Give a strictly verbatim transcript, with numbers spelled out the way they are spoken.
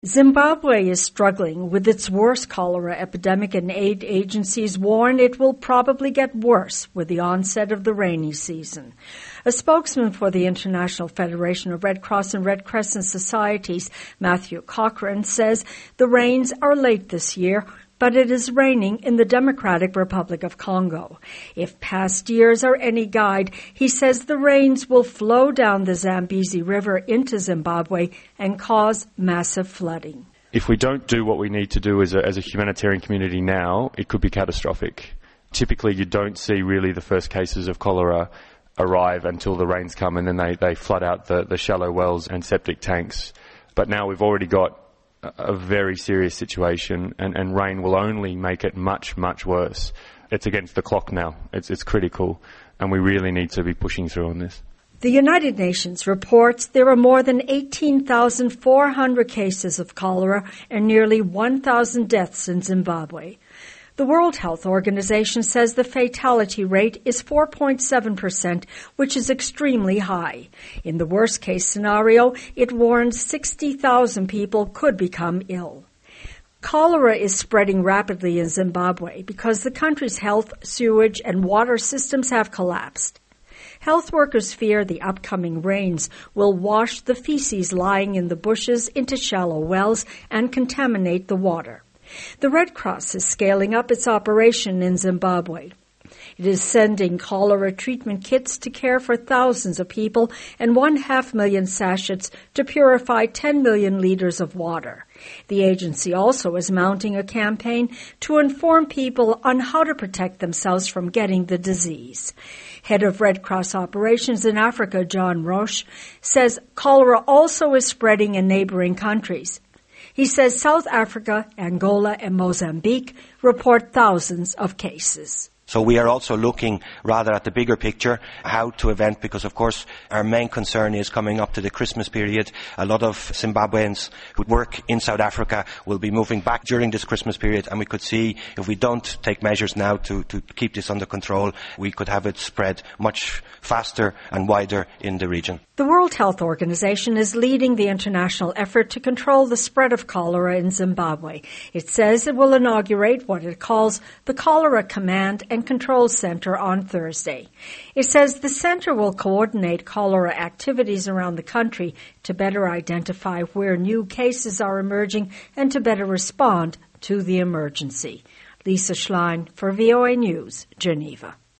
Zimbabwe is struggling with its worst cholera epidemic, and aid agencies warn it will probably get worse with the onset of the rainy season. A spokesman for the International Federation of Red Cross and Red Crescent Societies, Matthew Cochrane, says the rains are late this year, but it is raining in the Democratic Republic of Congo. If past years are any guide, he says the rains will flow down the Zambezi River into Zimbabwe and cause massive flooding. If we don't do what we need to do as a, as a humanitarian community now, it could be catastrophic. Typically, you don't see really the first cases of cholera arrive until the rains come, and then they, they flood out the, the shallow wells and septic tanks. But now we've already got a very serious situation, and, and rain will only make it much, much worse. It's against the clock now. It's, it's critical, and we really need to be pushing through on this. The United Nations reports there are more than eighteen thousand four hundred cases of cholera and nearly one thousand deaths in Zimbabwe. The World Health Organization says the fatality rate is four point seven percent, which is extremely high. In the worst-case scenario, it warns sixty thousand people could become ill. Cholera is spreading rapidly in Zimbabwe because the country's health, sewage, and water systems have collapsed. Health workers fear the upcoming rains will wash the feces lying in the bushes into shallow wells and contaminate the water. The Red Cross is scaling up its operation in Zimbabwe. It is sending cholera treatment kits to care for thousands of people and one half million sachets to purify ten million liters of water. The agency also is mounting a campaign to inform people on how to protect themselves from getting the disease. Head of Red Cross operations in Africa, John Roche, says cholera also is spreading in neighboring countries. He says South Africa, Angola, and Mozambique report thousands of cases. So we are also looking rather at the bigger picture, how to prevent, because of course our main concern is coming up to the Christmas period. A lot of Zimbabweans who work in South Africa will be moving back during this Christmas period, and we could see if we don't take measures now to, to keep this under control, we could have it spread much faster and wider in the region. The World Health Organization is leading the international effort to control the spread of cholera in Zimbabwe. It says it will inaugurate what it calls the Cholera Command and Control Center on Thursday. It says the center will coordinate cholera activities around the country to better identify where new cases are emerging and to better respond to the emergency. Lisa Schlein for V O A News, Geneva.